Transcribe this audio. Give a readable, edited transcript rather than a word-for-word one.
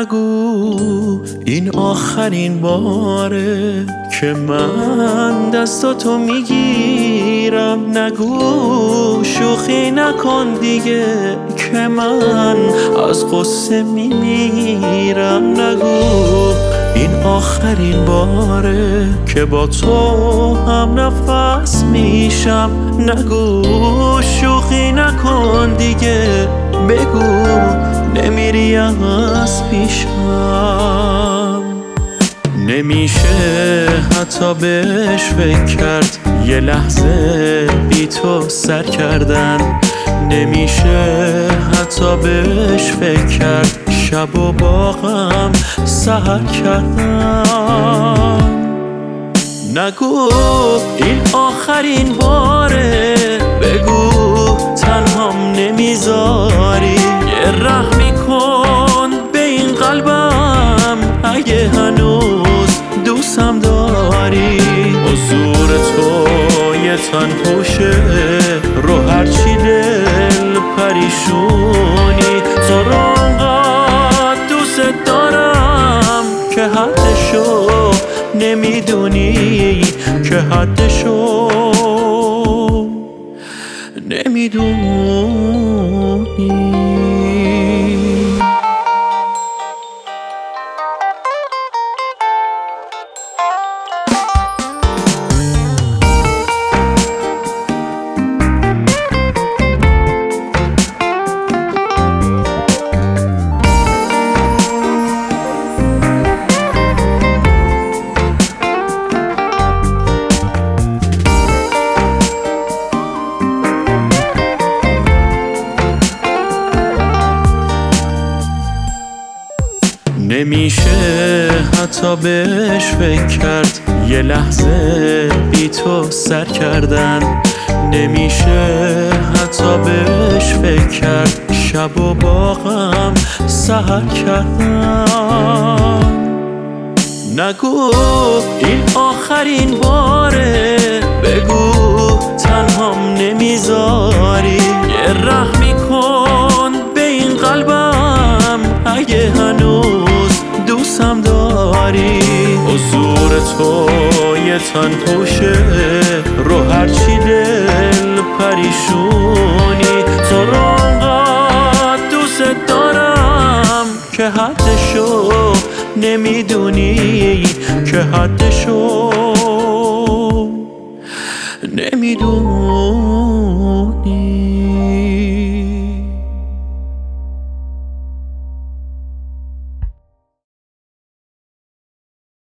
نگو این آخرین باره که من دستاتو میگیرم. نگو شوخی نکن دیگه که من از غصه میمیرم. نگو این آخرین باره که با تو هم نفس میشم. نگو شوخی نکن دیگه، بگو نمیری از پیشم. نمیشه حتی بهش فکر کرد، یه لحظه بی تو سر کردن. نمیشه حتی بهش فکر کرد، شب و باغم سحر کردن. نگو این آخرین باره، بگو تنهام نمیذاری. یه رحمی کن به این قلبم اگه هنوز دوستم داری. حضور تو یه تن پوشه رو هرچی دل پریشونی. تو رو انقدر دوست دارم که حدشو نمیدونی، که حدشو نمیدونی. نمیشه حتی بهش فکر کرد، یه لحظه بی تو سر کردن. نمیشه حتی بهش فکر کرد، شب و باغم سحر کردن. نگو این آخرین باره، بگو تنهام نمیذاری. یه رحمی کن به این قلبم اگه هنوز دوستم داری. حضور تو یه تن پوشه رو هرچی دل پریشونی. تو رو انقدر دوست دارم که حدشو نمیدونی، که حدشو نمیدونی.